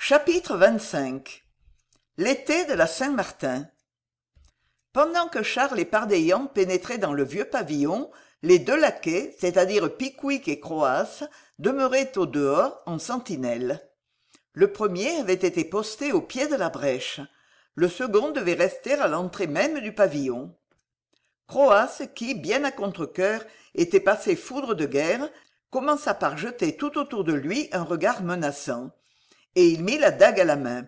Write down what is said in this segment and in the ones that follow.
Chapitre 25. L'été de la Saint-Martin. Pendant que Charles et Pardaillan pénétraient dans le vieux pavillon, les deux laquais, c'est-à-dire Pickwick et Croas, demeuraient au dehors en sentinelle. Le premier avait été posté au pied de la brèche. Le second devait rester à l'entrée même du pavillon. Croas, qui, bien à contre-cœur, était passé foudre de guerre, commença par jeter tout autour de lui un regard menaçant, et il mit la dague à la main.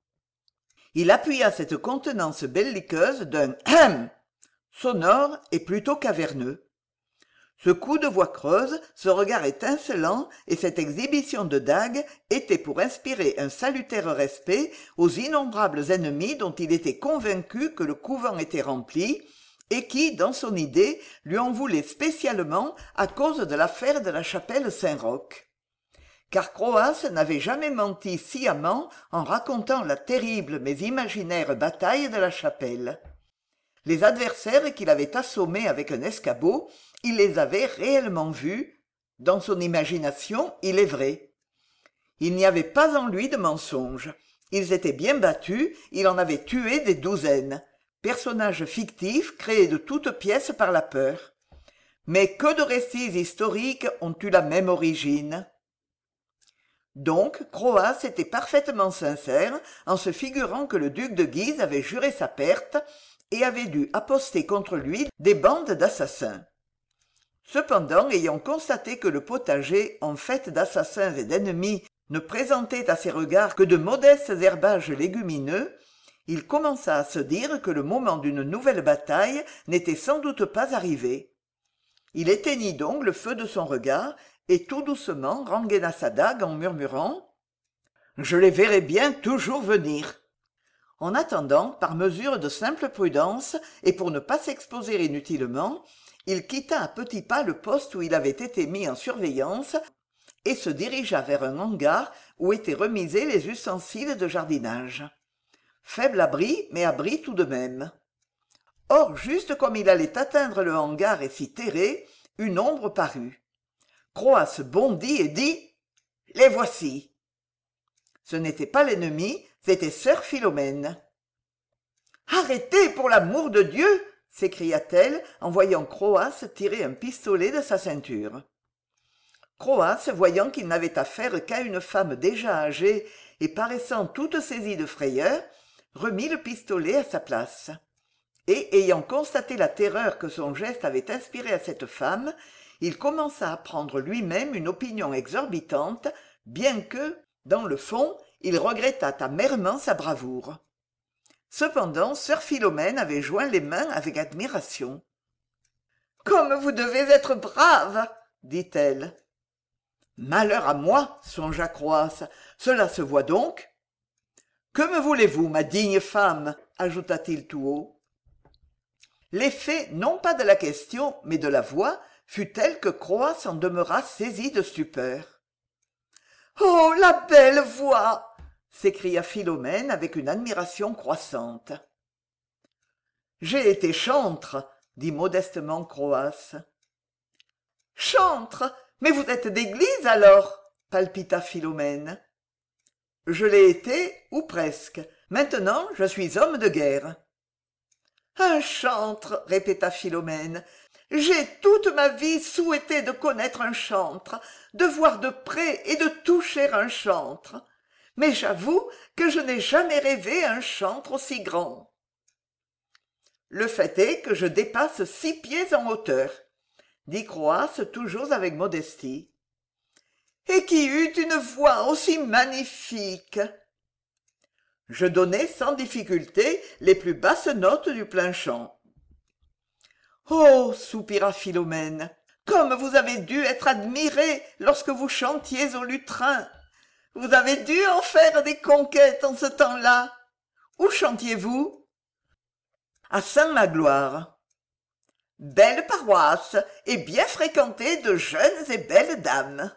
Il appuya cette contenance belliqueuse d'un « Ahem » sonore et plutôt caverneux. Ce coup de voix creuse, ce regard étincelant et cette exhibition de dague étaient pour inspirer un salutaire respect aux innombrables ennemis dont il était convaincu que le couvent était rempli et qui, dans son idée, lui en voulaient spécialement à cause de l'affaire de la chapelle Saint-Roch. Car Croas n'avait jamais menti sciemment en racontant la terrible mais imaginaire bataille de la chapelle. Les adversaires qu'il avait assommés avec un escabeau, il les avait réellement vus. Dans son imagination, il est vrai. Il n'y avait pas en lui de mensonge. Ils étaient bien battus, il en avait tué des douzaines. Personnages fictifs créés de toutes pièces par la peur. Mais que de récits historiques ont eu la même origine ? Donc, Croas était parfaitement sincère en se figurant que le duc de Guise avait juré sa perte et avait dû apposter contre lui des bandes d'assassins. Cependant, ayant constaté que le potager, en fait d'assassins et d'ennemis, ne présentait à ses regards que de modestes herbages légumineux, il commença à se dire que le moment d'une nouvelle bataille n'était sans doute pas arrivé. Il éteignit donc le feu de son regard et tout doucement rengaina sa dague en murmurant « Je les verrai bien toujours venir !» En attendant, par mesure de simple prudence et pour ne pas s'exposer inutilement, il quitta à petits pas le poste où il avait été mis en surveillance et se dirigea vers un hangar où étaient remisés les ustensiles de jardinage. Faible abri, mais abri tout de même. Or, juste comme il allait atteindre le hangar et s'y terrer, une ombre parut. Croas bondit et dit « Les voici !» Ce n'était pas l'ennemi, c'était sœur Philomène. « Arrêtez, pour l'amour de Dieu !» s'écria-t-elle en voyant Croas tirer un pistolet de sa ceinture. Croas, voyant qu'il n'avait affaire qu'à une femme déjà âgée et paraissant toute saisie de frayeur, remit le pistolet à sa place. Et, ayant constaté la terreur que son geste avait inspirée à cette femme, il commença à prendre lui-même une opinion exorbitante, bien que, dans le fond, il regrettât amèrement sa bravoure. Cependant, sœur Philomène avait joint les mains avec admiration. « Comme vous devez être brave !» dit-elle. « Malheur à moi !» songea Croas. « Cela se voit donc !»« Que me voulez-vous, ma digne femme ?» ajouta-t-il tout haut. L'effet, non pas de la question, mais de la voix, fut tel que Croas en demeura saisi de stupeur. « Oh, la belle voix !» s'écria Philomène avec une admiration croissante. « J'ai été chantre, » dit modestement Croas. « Chantre ! Mais vous êtes d'église alors ?» palpita Philomène. « Je l'ai été, ou presque. Maintenant, je suis homme de guerre. »« Un chantre !» répéta Philomène. « J'ai toute ma vie souhaité de connaître un chantre, de voir de près et de toucher un chantre. Mais j'avoue que je n'ai jamais rêvé un chantre aussi grand. Le fait est que je dépasse 6 pieds en hauteur, dit Croas toujours avec modestie. Et qui eut une voix aussi magnifique. Je donnai sans difficulté les plus basses notes du plein chant. Oh, soupira Philomène, comme vous avez dû être admiré lorsque vous chantiez au lutrin. Vous avez dû en faire des conquêtes en ce temps-là. Où chantiez-vous ? À Saint-Magloire. Belle paroisse et bien fréquentée de jeunes et belles dames.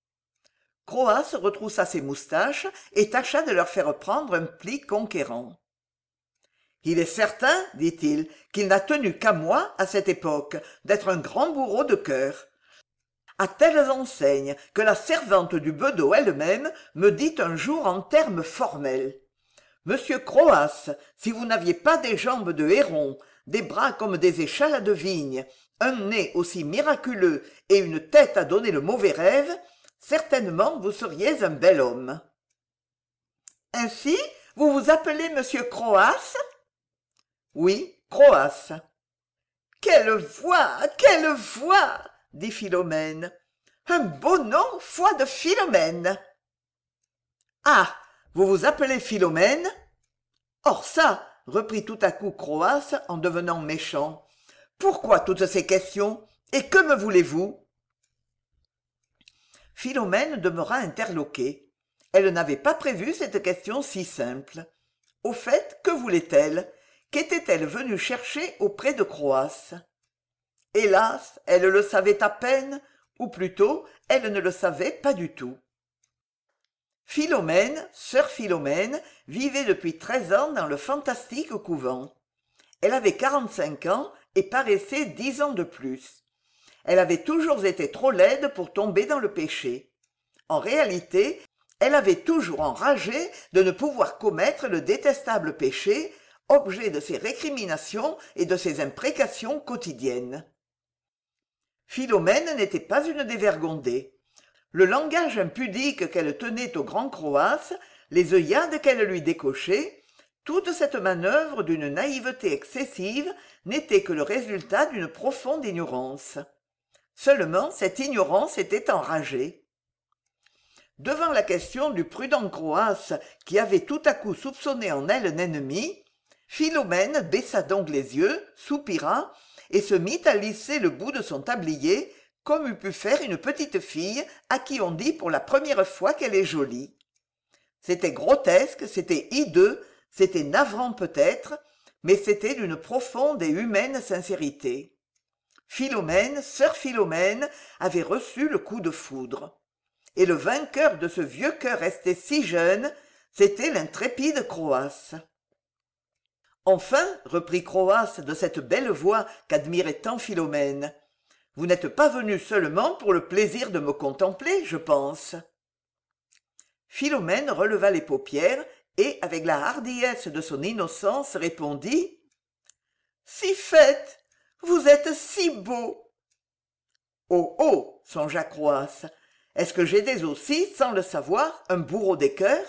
Croas retroussa ses moustaches et tâcha de leur faire prendre un pli conquérant. Il est certain, dit-il, qu'il n'a tenu qu'à moi, à cette époque, d'être un grand bourreau de cœur. à telles enseignes que la servante du bedeau elle-même me dit un jour en termes formels: Monsieur Croas, si vous n'aviez pas des jambes de héron, des bras comme des échelles de vigne, un nez aussi miraculeux et une tête à donner le mauvais rêve, certainement vous seriez un bel homme. Ainsi, vous vous appelez monsieur Croas? Oui, Croas. Quelle voix, quelle voix, dit Philomène. Un beau nom, foi de Philomène. Ah, vous vous appelez Philomène? Or ça, reprit tout à coup Croas en devenant méchant. Pourquoi toutes ces questions? Et que me voulez-vous? Philomène demeura interloquée. Elle n'avait pas prévu cette question si simple. Au fait, que voulait-elle? Qu'était-elle venue chercher auprès de Croas? Hélas, elle le savait à peine, ou plutôt, elle ne le savait pas du tout. Philomène, sœur Philomène, vivait depuis 13 ans dans le fantastique couvent. Elle avait 45 ans et paraissait 10 ans de plus. Elle avait toujours été trop laide pour tomber dans le péché. En réalité, elle avait toujours enragé de ne pouvoir commettre le détestable péché, objet de ses récriminations et de ses imprécations quotidiennes. Philomène n'était pas une dévergondée. Le langage impudique qu'elle tenait au grand Croas, les œillades qu'elle lui décochait, toute cette manœuvre d'une naïveté excessive n'était que le résultat d'une profonde ignorance. Seulement cette ignorance était enragée. Devant la question du prudent Croas qui avait tout à coup soupçonné en elle un ennemi, Philomène baissa donc les yeux, soupira et se mit à lisser le bout de son tablier comme eût pu faire une petite fille à qui on dit pour la première fois qu'elle est jolie. C'était grotesque, c'était hideux, c'était navrant peut-être, mais c'était d'une profonde et humaine sincérité. Philomène, sœur Philomène, avait reçu le coup de foudre. Et le vainqueur de ce vieux cœur resté si jeune, c'était l'intrépide Croas. Enfin, reprit Croas de cette belle voix qu'admirait tant Philomène, vous n'êtes pas venu seulement pour le plaisir de me contempler, je pense. Philomène releva les paupières et, avec la hardiesse de son innocence, répondit: Si fait, vous êtes si beau. Oh oh, songea Croas, est-ce que j'étais aussi, sans le savoir, un bourreau des cœurs?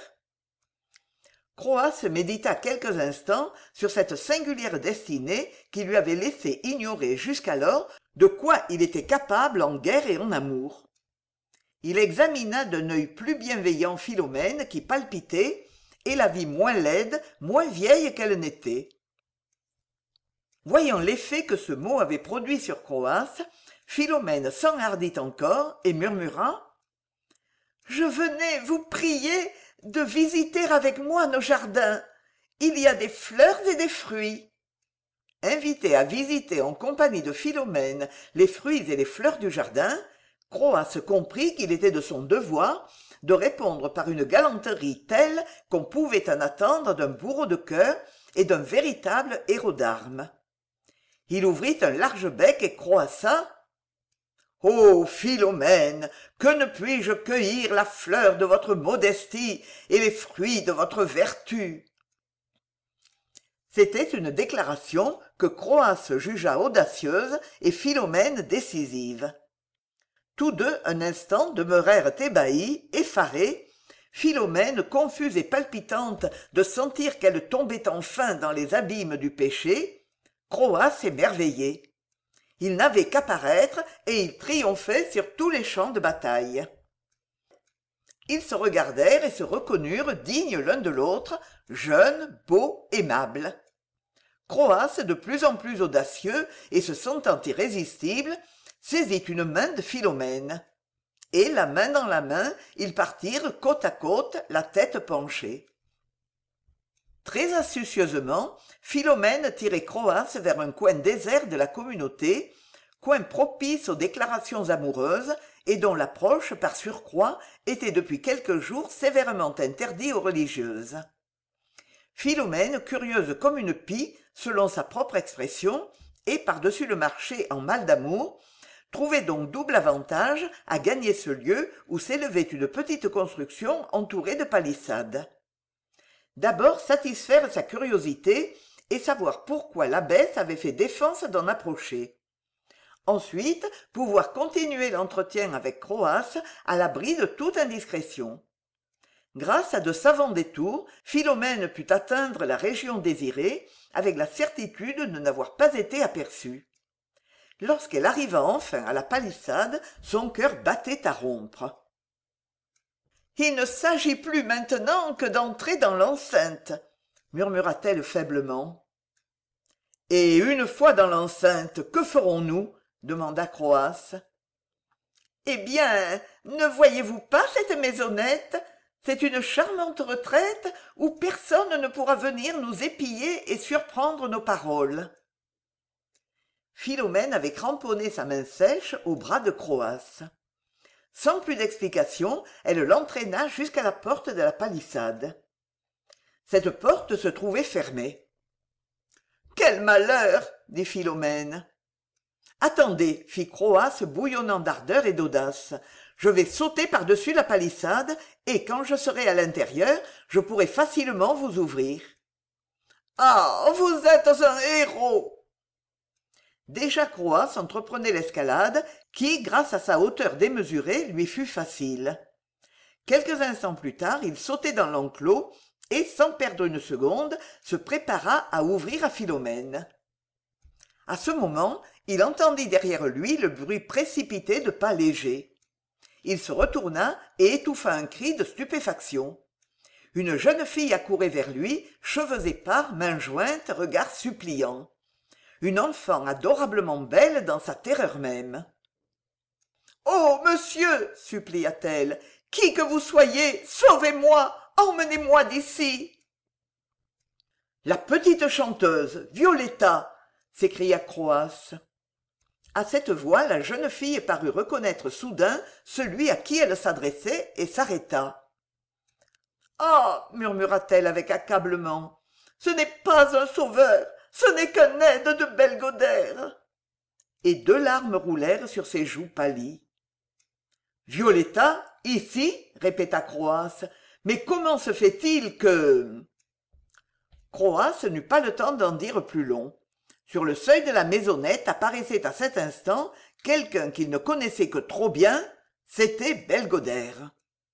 Croas médita quelques instants sur cette singulière destinée qui lui avait laissé ignorer jusqu'alors de quoi il était capable en guerre et en amour. Il examina d'un œil plus bienveillant Philomène qui palpitait et la vit moins laide, moins vieille qu'elle n'était. Voyant l'effet que ce mot avait produit sur Croas, Philomène s'enhardit encore et murmura: « Je venais vous prier de visiter avec moi nos jardins. Il y a des fleurs et des fruits. » Invité à visiter en compagnie de Philomène les fruits et les fleurs du jardin, Croas comprit qu'il était de son devoir de répondre par une galanterie telle qu'on pouvait en attendre d'un bourreau de cœur et d'un véritable héros d'armes. Il ouvrit un large bec et croassa: « Ô Philomène, que ne puis-je cueillir la fleur de votre modestie et les fruits de votre vertu ?» C'était une déclaration que Croas jugea audacieuse et Philomène décisive. Tous deux un instant demeurèrent ébahis, effarés, Philomène confuse et palpitante de sentir qu'elle tombait enfin dans les abîmes du péché, Croas émerveillé. Il n'avait qu'à paraître et il triomphait sur tous les champs de bataille. Ils se regardèrent et se reconnurent dignes l'un de l'autre, jeunes, beaux, aimables. Croas, de plus en plus audacieux et se sentant irrésistible, saisit une main de Philomène. Et, la main dans la main, ils partirent côte à côte, la tête penchée. Très astucieusement, Philomène tirait Croas vers un coin désert de la communauté, coin propice aux déclarations amoureuses et dont l'approche, par surcroît, était depuis quelques jours sévèrement interdit aux religieuses. Philomène, curieuse comme une pie, selon sa propre expression, et par-dessus le marché en mal d'amour, trouvait donc double avantage à gagner ce lieu où s'élevait une petite construction entourée de palissades. D'abord satisfaire sa curiosité et savoir pourquoi l'abbesse avait fait défense d'en approcher. Ensuite, pouvoir continuer l'entretien avec Croas à l'abri de toute indiscrétion. Grâce à de savants détours, Philomène put atteindre la région désirée avec la certitude de n'avoir pas été aperçue. Lorsqu'elle arriva enfin à la palissade, son cœur battait à rompre. « Il ne s'agit plus maintenant que d'entrer dans l'enceinte, » murmura-t-elle faiblement. « Et une fois dans l'enceinte, que ferons-nous » demanda Croas. « Eh bien, ne voyez-vous pas cette maisonnette ? C'est une charmante retraite où personne ne pourra venir nous épier et surprendre nos paroles. » Philomène avait cramponné sa main sèche au bras de Croas. Sans plus d'explication, elle l'entraîna jusqu'à la porte de la palissade. Cette porte se trouvait fermée. « Quel malheur !» dit Philomène. « Attendez, fit Croas bouillonnant d'ardeur et d'audace. Je vais sauter par-dessus la palissade et quand je serai à l'intérieur, je pourrai facilement vous ouvrir. »« Ah, vous êtes un héros !» Déjà Croas entreprenait l'escalade qui, grâce à sa hauteur démesurée, lui fut facile. Quelques instants plus tard, il sautait dans l'enclos et, sans perdre une seconde, se prépara à ouvrir à Philomène. À ce moment, il entendit derrière lui le bruit précipité de pas légers. Il se retourna et étouffa un cri de stupéfaction. Une jeune fille accourait vers lui, cheveux épars, mains jointes, regard suppliant. Une enfant adorablement belle dans sa terreur même. « Oh, monsieur !» supplia-t-elle. « Qui que vous soyez, sauvez-moi, emmenez-moi d'ici !»« La petite chanteuse, Violetta !» s'écria Croas. À cette voix, la jeune fille parut reconnaître soudain celui à qui elle s'adressait et s'arrêta. « Ah !» murmura-t-elle avec accablement. « Ce n'est pas un sauveur, ce n'est qu'un aide de Belgodère !» Et 2 larmes roulèrent sur ses joues pâlies. « Violetta, ici ?» répéta Croas. « Mais comment se fait-il que… » Croas n'eut pas le temps d'en dire plus long. Sur le seuil de la maisonnette apparaissait à cet instant quelqu'un qu'il ne connaissait que trop bien, c'était Belgodère.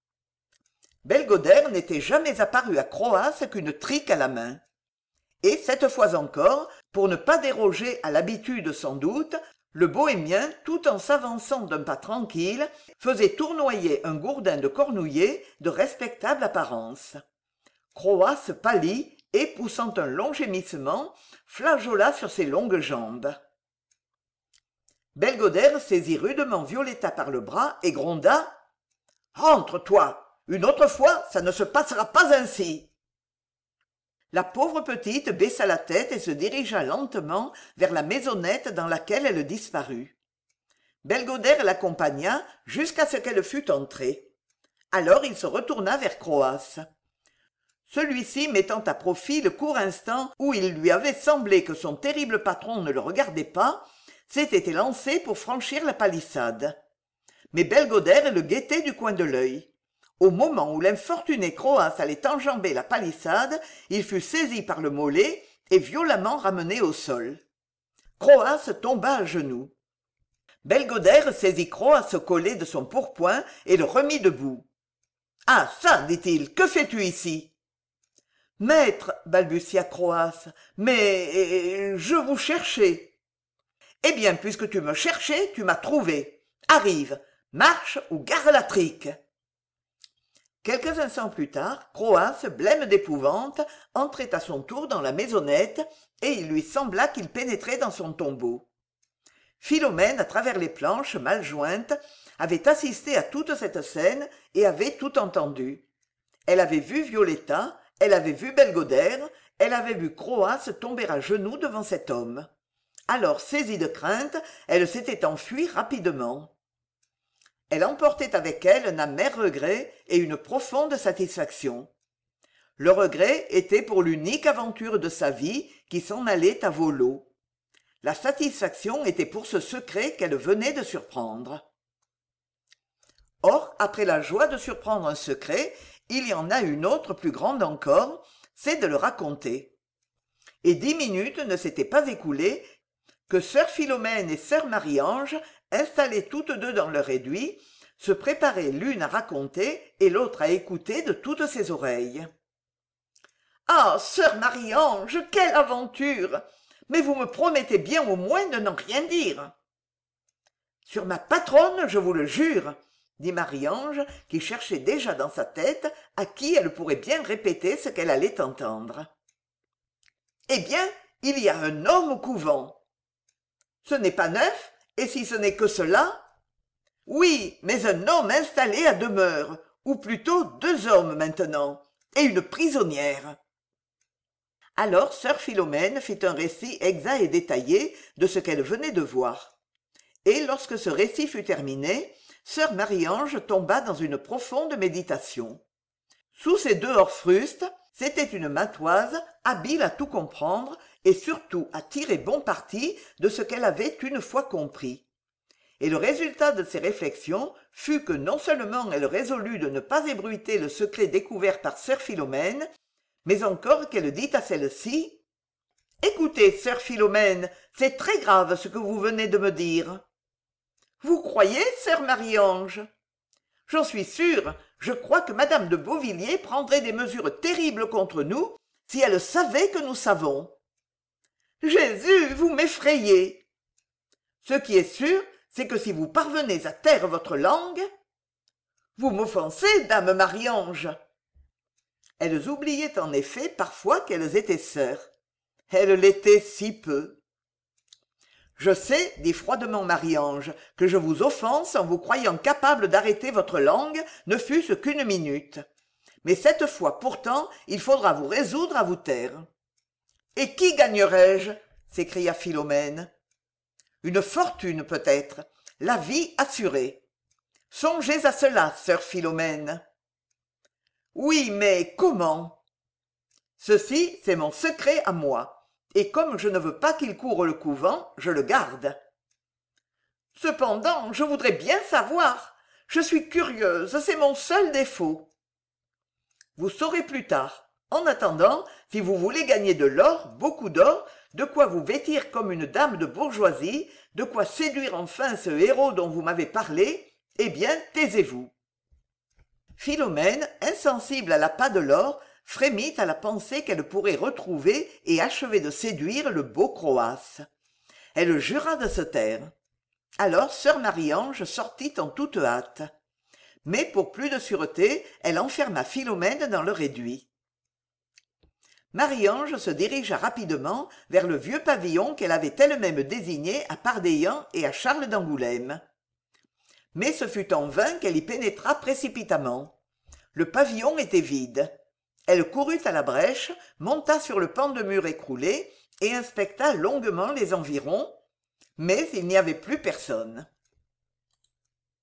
Belgodère n'était jamais apparu à Croas qu'une trique à la main. Et cette fois encore, pour ne pas déroger à l'habitude sans doute, le bohémien, tout en s'avançant d'un pas tranquille, faisait tournoyer un gourdin de cornouiller de respectable apparence. Croas pâlit et, poussant un long gémissement, flageola sur ses longues jambes. Belgodère saisit rudement Violetta par le bras et gronda « Rentre, toi ! Une autre fois, ça ne se passera pas ainsi !» La pauvre petite baissa la tête et se dirigea lentement vers la maisonnette dans laquelle elle disparut. Belgodère l'accompagna jusqu'à ce qu'elle fût entrée. Alors il se retourna vers Croas. Celui-ci mettant à profit le court instant où il lui avait semblé que son terrible patron ne le regardait pas, s'était élancé pour franchir la palissade. Mais Belgodère le guettait du coin de l'œil. Au moment où l'infortuné Croas allait enjamber la palissade, il fut saisi par le mollet et violemment ramené au sol. Croas tomba à genoux. Belgodère saisit Croas au collet de son pourpoint et le remit debout. « Ah ça, dit-il, que fais-tu ici ?»« Maître, balbutia Croas, mais je vous cherchais. »« Eh bien, puisque tu me cherchais, tu m'as trouvé. Arrive, marche ou gare la trique. » Quelques instants plus tard, Croas, blême d'épouvante, entrait à son tour dans la maisonnette, et il lui sembla qu'il pénétrait dans son tombeau. Philomène, à travers les planches mal jointes, avait assisté à toute cette scène et avait tout entendu. Elle avait vu Violetta, elle avait vu Belgodère, elle avait vu Croas tomber à genoux devant cet homme. Alors, saisie de crainte, elle s'était enfuie rapidement. Elle emportait avec elle un amer regret et une profonde satisfaction. Le regret était pour l'unique aventure de sa vie qui s'en allait à vau leau. La satisfaction était pour ce secret qu'elle venait de surprendre. Or, après la joie de surprendre un secret, il y en a une autre plus grande encore, c'est de le raconter. Et 10 minutes ne s'étaient pas écoulées que sœur Philomène et sœur Marie-Ange, installées toutes deux dans leur réduit, se préparaient l'une à raconter et l'autre à écouter de toutes ses oreilles. « Ah, sœur Marie-Ange, quelle aventure! Mais vous me promettez bien au moins de n'en rien dire. »« Sur ma patronne, je vous le jure, » dit Marie-Ange, qui cherchait déjà dans sa tête à qui elle pourrait bien répéter ce qu'elle allait entendre. « Eh bien, il y a un homme au couvent. »« Ce n'est pas neuf, et si ce n'est que cela ?»« Oui, mais un homme installé à demeure, ou plutôt 2 hommes maintenant, et une prisonnière. » Alors sœur Philomène fit un récit exact et détaillé de ce qu'elle venait de voir. Et lorsque ce récit fut terminé, sœur Marie-Ange tomba dans une profonde méditation. Sous ces 2 orfrustes, c'était une matoise habile à tout comprendre et surtout à tirer bon parti de ce qu'elle avait une fois compris. Et le résultat de ses réflexions fut que non seulement elle résolut de ne pas ébruiter le secret découvert par sœur Philomène, mais encore qu'elle dit à celle-ci « Écoutez, sœur Philomène, c'est très grave ce que vous venez de me dire. »« Vous croyez, sœur Marie-Ange ? J'en suis sûre, je crois que madame de Beauvilliers prendrait des mesures terribles contre nous si elle savait que nous savons. »« Jésus, vous m'effrayez. Ce qui est sûr, c'est que si vous parvenez à taire votre langue... »« Vous m'offensez, dame Marie-Ange. » Elles oubliaient en effet parfois qu'elles étaient sœurs. Elles l'étaient si peu. « Je sais, dit froidement Marie-Ange, que je vous offense en vous croyant capable d'arrêter votre langue, ne fût-ce qu'1 minute. Mais cette fois pourtant, il faudra vous résoudre à vous taire. »« Et qui gagnerais-je » s'écria Philomène. « Une fortune peut-être, la vie assurée. Songez à cela, sœur Philomène. »« Oui, mais comment ? » ?»« Ceci, c'est mon secret à moi, et comme je ne veux pas qu'il coure le couvent, je le garde. »« Cependant, je voudrais bien savoir. Je suis curieuse, c'est mon seul défaut. »« Vous saurez plus tard. En attendant, si vous voulez gagner de l'or, beaucoup d'or, de quoi vous vêtir comme une dame de bourgeoisie, de quoi séduire enfin ce héros dont vous m'avez parlé, eh bien, taisez-vous. » Philomène, insensible à l'appât de l'or, frémit à la pensée qu'elle pourrait retrouver et achever de séduire le beau Croas. Elle jura de se taire. Alors sœur Marie-Ange sortit en toute hâte. Mais pour plus de sûreté, elle enferma Philomène dans le réduit. Marie-Ange se dirigea rapidement vers le vieux pavillon qu'elle avait elle-même désigné à Pardeillan et à Charles d'Angoulême. Mais ce fut en vain qu'elle y pénétra précipitamment. Le pavillon était vide. Elle courut à la brèche, monta sur le pan de mur écroulé et inspecta longuement les environs, mais il n'y avait plus personne.